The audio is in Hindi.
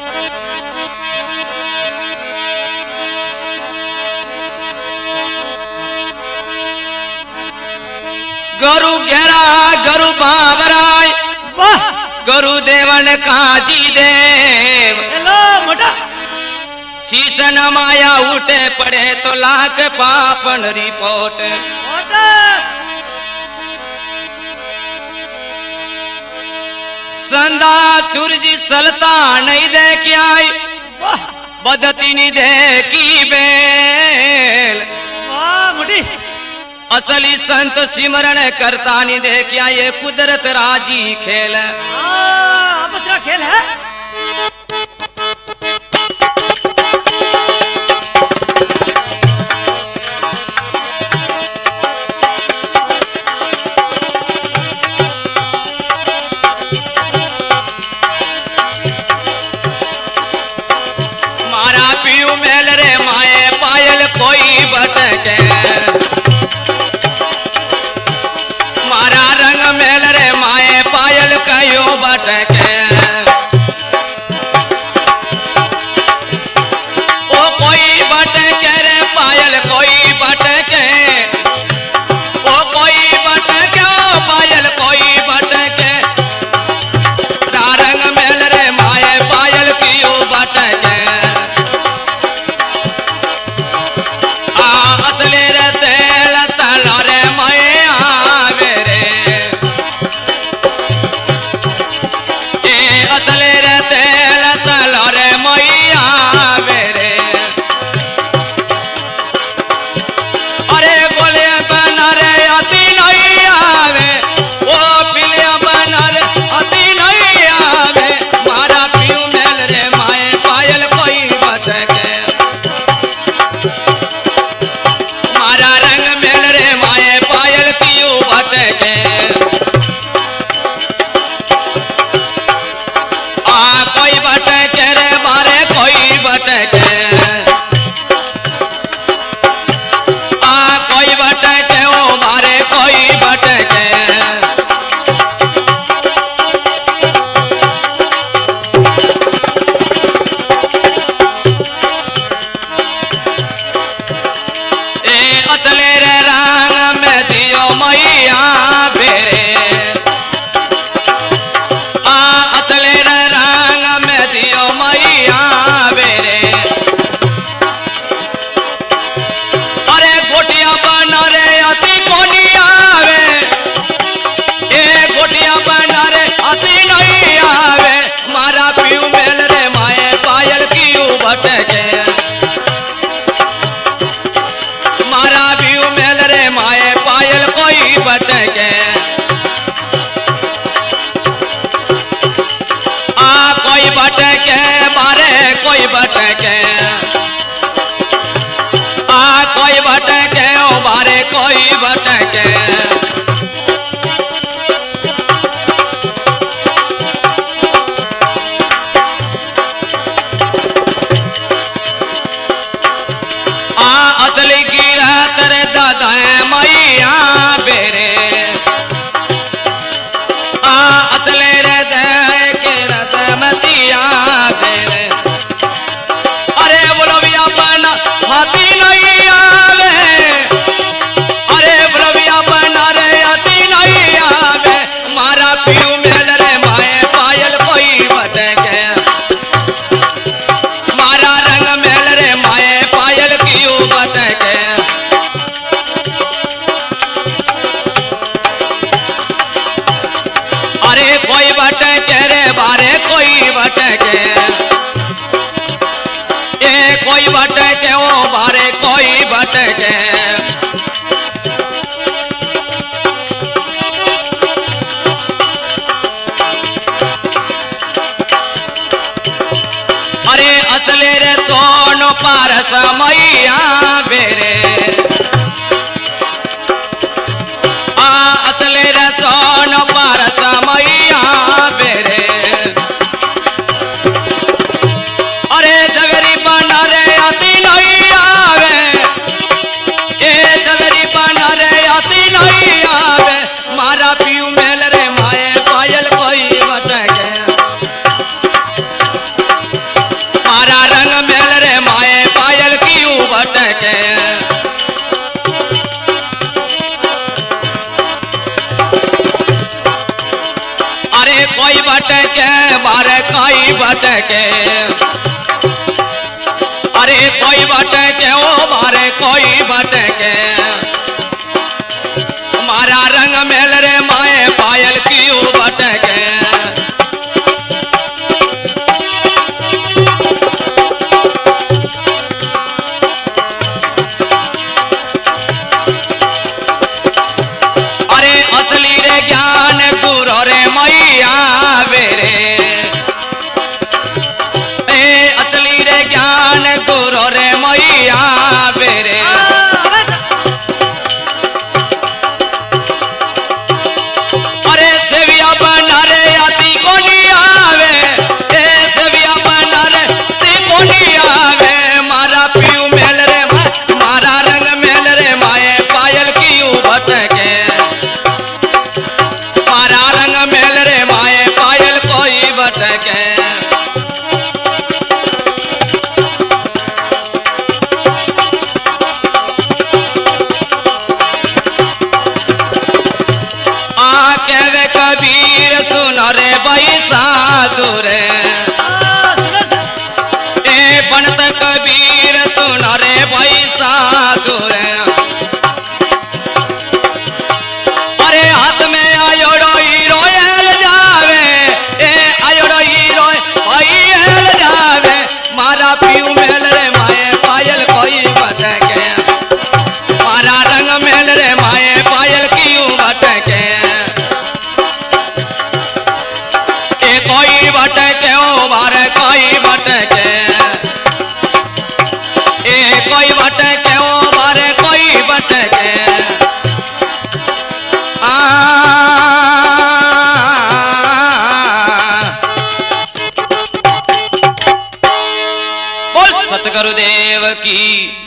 गुरु गेरा गुरु बाबराय वाह गुरु देवन काजी देव हेलो मोटा शीशन माया उठे पड़े तो लाख पापन रिपोर्ट मोटा संदा सूरज सलता नहीं दे के आई वाह बदती नहीं दे की बेल वाह मोटी असली संत सिमरण करता नहीं दे क्या ये कुदरत राजी खेल आपस का खेल है मारा पीऊ मेल रे माए पायल कोई भटके मारा रंग मेल रे माए पायल कयो भटके ओ कोई भटके रे पायल कोई भटके ओ कोई भटके ओ पायल कोई भटके रंग मेल रे माए पायल कियो भटके आ असले रे तेल तला रे माए आवे रे ए असले रे तेल तला रे माए आवे रे अरे गोले बना रे अति नहीं आवे ओ पिलिया बना रे अति नहीं आवे मारा पीऊ मेल रे माए पायल कोई भटके मारा रंग मेल रे माए पायल कियो भटके आ कोई भटके रे मारे कोई भटके आ कोई भटके ओ मारे कोई भटके ए असले रे रंग में दियो मैया बेरे आ असले रे रंग में दियो मैया बेरे अरे गोटिया बना रे अति कोनी आवे ए गोटिया बना रे अति नहीं आवे मारा पीऊ मेल रे माए पायल कियो भटके मारा पीऊ मेल रे माए पायल कोई भटके आ कोई भटके मारे कोई भटके आ कोई भटके ओ मारे कोई भटके आ असली गिरा तेरे दादा मैया बेरे आ असले रे दे के रसमतिया बेरे अरे बोलबिया बना हाथी नहीं आवे अरे बोलबिया बना रे हाथी नहीं आवे मारा पीऊ मेल रे माए पायल कोई भटके मारा रंग मेल रे माए पायल कियो भटके अरे कोई भटके रे बारे कोई भटके ए कोई भटके ओ बारे कोई भटके अरे असले रे सोनो पारस मैया बेरे आ असले रे सोनो पारस मैया बेरे अरे जगरी बना रे अति नहीं आवे ए जगरी बना रे अति नहीं आवे मारा पीऊ मेल रे माए पायल कोई भटके भटके अरे कोई भटके ओ मारे कोई भटके मारा रंग मेल रे माए पायल क्यों भटके अरे असली रे ज्ञान गुरु रे मैया बेरे ए असली रे ज्ञान गुरु रे मैया बेरे अरे सेविया बना रे अति कोनी आवे ए सेविया बना रे अति कोनी आवे मारा पीऊ मेल रे मारा रंग मेल रे माए पायल क्यों भटके मारा रंग मेल रे माए पायल कोई भटके कहवे कबीर सुन रे बैसा दूरे ए बनत कबीर सुन रे बैसा दूरे अरे हाथ में आयोड़ो हीरो एल जावे ए आयोड़ो हीरो एल जावे मारा पीऊ मेल रे माए पायल कोई भटके मारा रंग मेल रे माए पायल क्यों भटके कोई भटके ओ मारे कोई भटके ए कोई भटके ओ मारे कोई भटके बोल सतगुरुदेव की